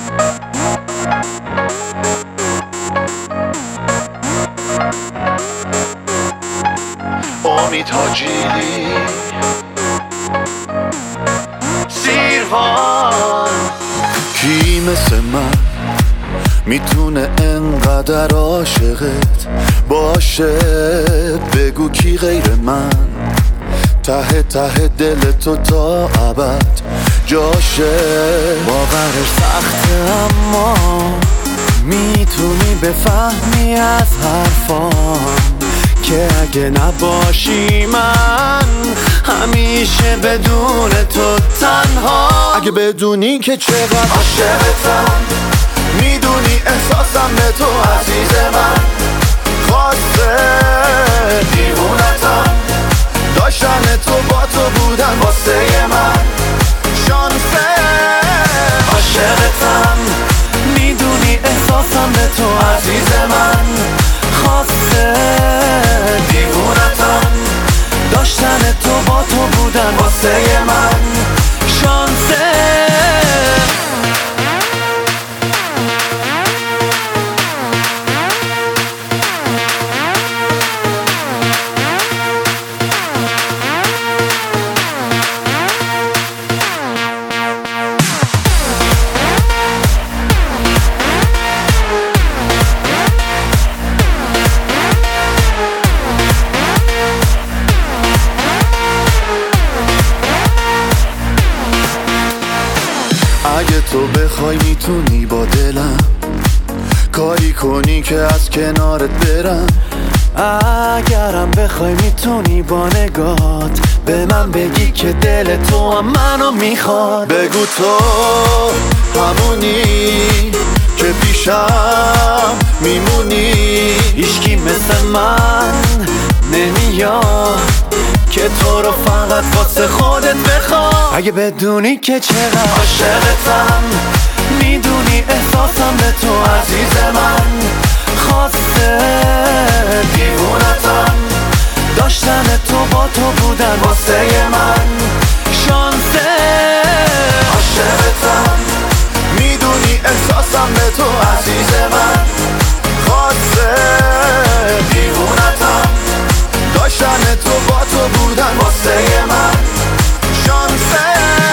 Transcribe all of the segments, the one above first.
امید حاجیلی سیروان. کی مثل من میتونه انقدر عاشقت باشه؟ بگو کی غیر من ته ته دل تو تا ابد جاشه. باورش سخته اما میتونی بفهمی از حرفام که اگه نباشی من همیشه بدون تو تنها. اگه بدونی که چقدر عاشقتم، میدونی احساسم به تو عزیز من. خواسته دیوونتم، داشتن تو با تو بودن واسه من شانسه. عاشقتم، میدونی احساسم به تو عزیز من. خواسته دیوونتم، داشتن تو با تو بودن واسه من شانسه. اگه تو بخوای میتونی با دلم کاری کنی که از کنارت برم. اگرم بخوای میتونی با نگات به من بگی که دل تو هم منو میخواد. بگو تو همونی که پیشم میمونی. هیچکی مثل من نمیاد که تو رو فقط واسه خودت بخواد. اگه بدونی که چقدر عاشقتم، میدونی احساسم به تو عزیز من. خواسته دیوونتم، داشتن تو با تو بودن واسه من شانسه. عاشقتم، میدونی احساسم به تو عزیز من. خواسته دیوونتم، داشتن تو با تو بودن واسه من شانسه.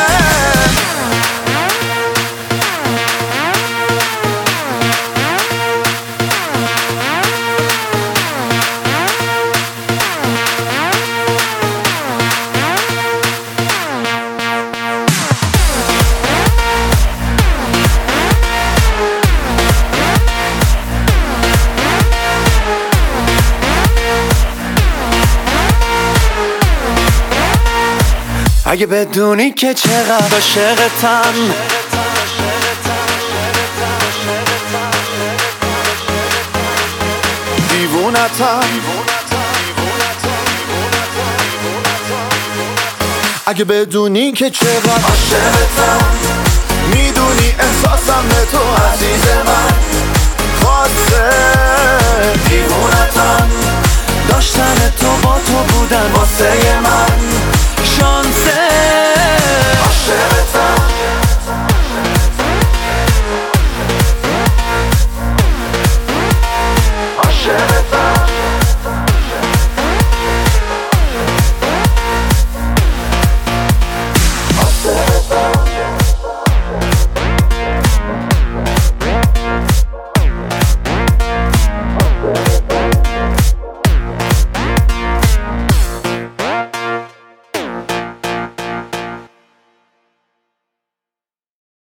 اگه بدونی که چقدر عاشقتم، دیوونتم. اگه بدونی که چقدر عاشقتم، میدونی احساسم به تو عزیز من. خواسته دیوونتم، داشتن تو با تو بودن واسه من